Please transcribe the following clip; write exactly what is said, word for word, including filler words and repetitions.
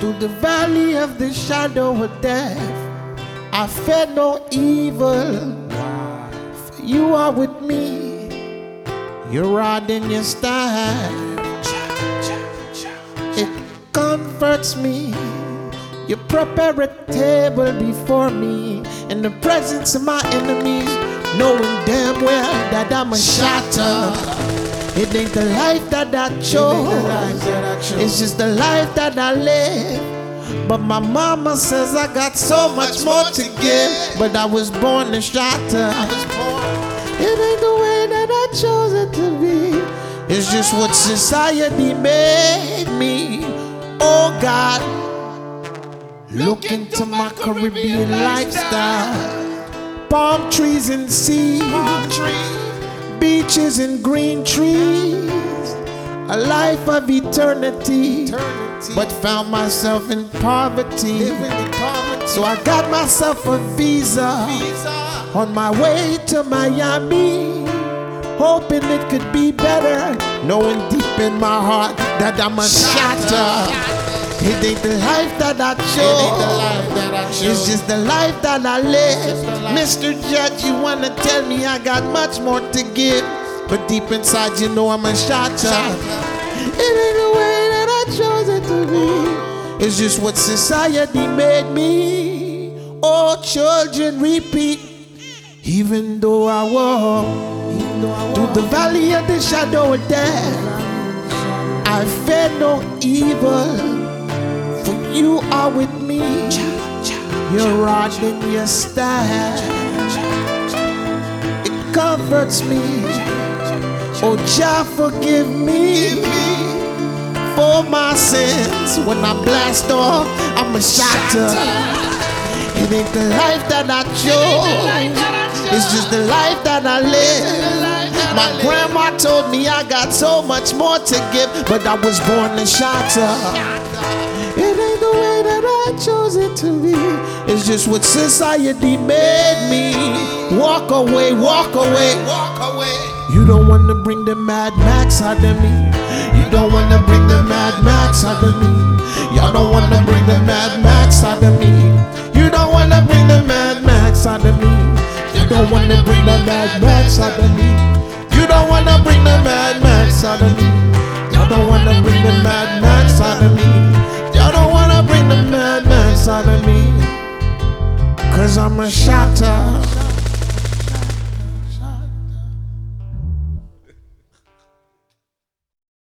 Through the valley of the shadow of death, I fear no evil, for you are with me. Your rod and your staff, it comforts me. You prepare a table before me in the presence of my enemies, knowing damn well that I'm a shatter. It ain't the life that I chose, it's just the life that I live. But my mama says I got so much more to give, but I was born to shatter. It ain't the way that I chose it to be, it's just what society made me. Oh God, look into my Caribbean lifestyle. Palm trees and sea, beaches and green trees, a life of eternity, eternity. But found myself in poverty. in poverty. So I got myself a visa, visa on my way to Miami, hoping it could be better, knowing deep in my heart that I'm a shatter. It ain't the life that I chose, it's just the life that I live. Mister Judge, you wanna tell me I got much more to give, but deep inside you know I'm a shatter. It ain't the way that I chose it to be, it's just what society made me. Oh, children, repeat. Even though I walk through the valley of the shadow of death, I fear no evil, for you are with me. Your rod and your staff, it comforts me. Oh Jah, forgive me for my sins. When I blast off, I'm a shatter. It ain't the life that I chose, it's just the life that I live. My grandma told me I got so much more to give, but I was born to shatter. It ain't the way that I chose it to be, it's just what society made me. Walk away, walk away, walk away. You don't wanna bring the Mad Max out of me. You don't wanna bring the Mad Max out of me. Y'all don't wanna bring the Mad Max out of me. You don't wanna bring the Mad Max out of me. You don't wanna bring the Mad Max out of me. You don't wanna bring the Mad Max out of me. Y'all don't wanna bring the Mad Max out of me. Y'all don't wanna bring the Mad Max out of me, 'cause I'm a shatter.